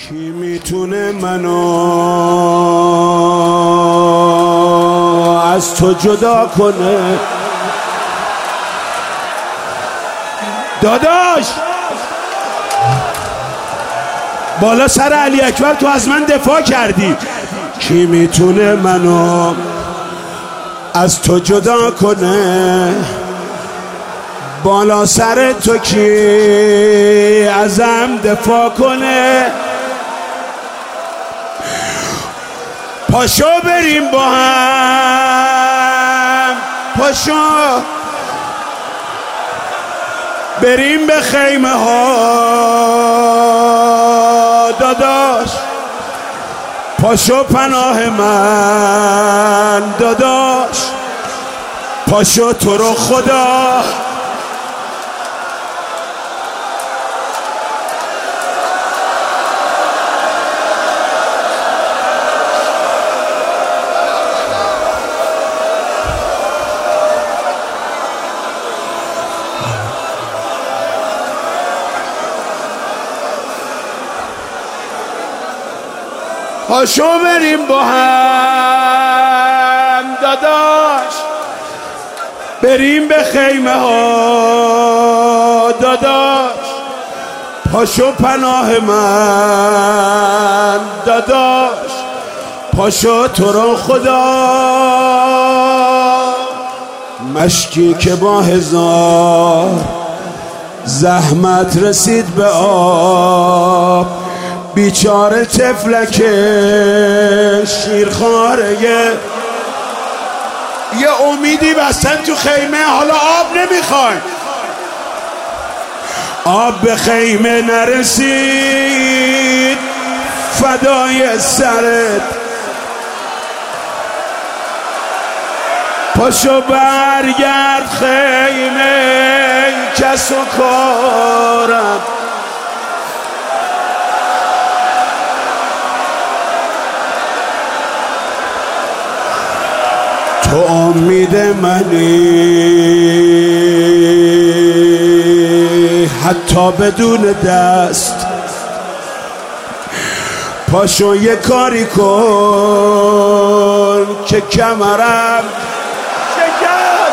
کی میتونه منو از تو جدا کنه؟ داداش بالا سر علی اکبر تو از من دفاع کردی. کی میتونه منو از تو جدا کنه؟ بالا سر تو کی ازم دفاع کنه؟ پاشو بریم با هم، پاشو بریم به خیمه ها داداش، پاشو پناه من داداش، پاشو تو رو خدا. پاشو بریم با هم داداش، بریم به خیمه ها داداش، پاشو پناه من داداش، پاشو تو رو خدا. مشکی که با هزار زحمت رسید به آب، بیچاره طفلک شیرخواره یه امیدی بستن تو خیمه، حالا آب نمیخواین. آب به خیمه نرسید فدای سرت، پاشو برگرد خیمه کس و کارم. تو امید منی حتی بدون دست، پاشو یه کاری کن که کمرم شکست.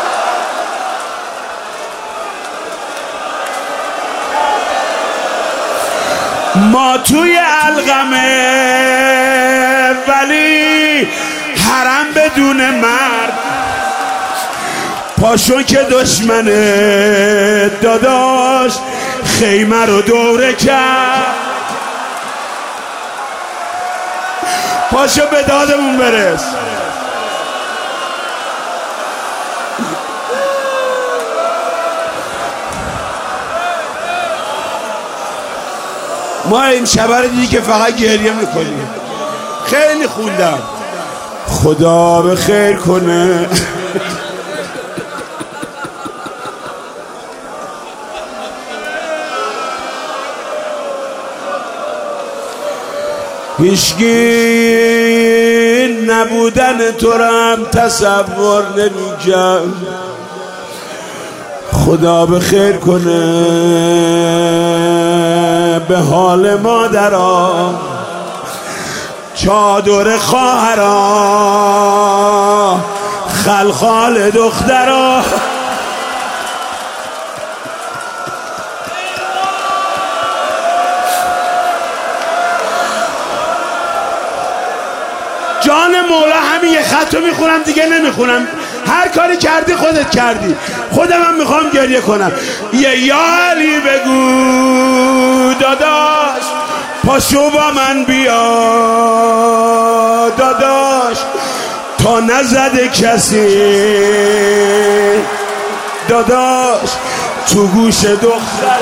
ما توی علقمه ولی حرم بدون مرد، پاشو که دشمنه داداش خیمه رو دوره کرد، پاشو به دادمون برس. ما این شبه رو دیدی که فقط گریه میکنیم. خیلی خوندم، خدا به خیر کنه. هیچگی نبودن تو رو هم تصور نمی‌کنم. خدا به خیر کنه به حال مادرها، چادر خواهرها، خلخال دخترها. جان مولا همین یه خط رو میخونم دیگه نمیخونم. هر کاری کردی خودت کردی، خودم هم میخوام گریه کنم. یه یا علی بگو داداش، پاشو با من بیا داداش، تا نزده کسی داداش تو گوش دختر.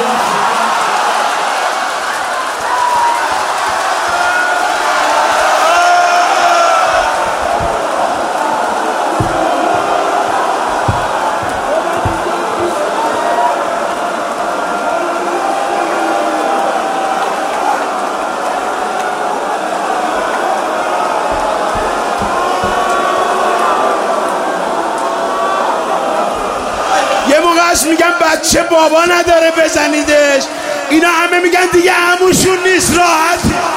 میگن بچه بابا نداره بزنیدش، اینا همه میگن دیگه عموشون نیست راحت.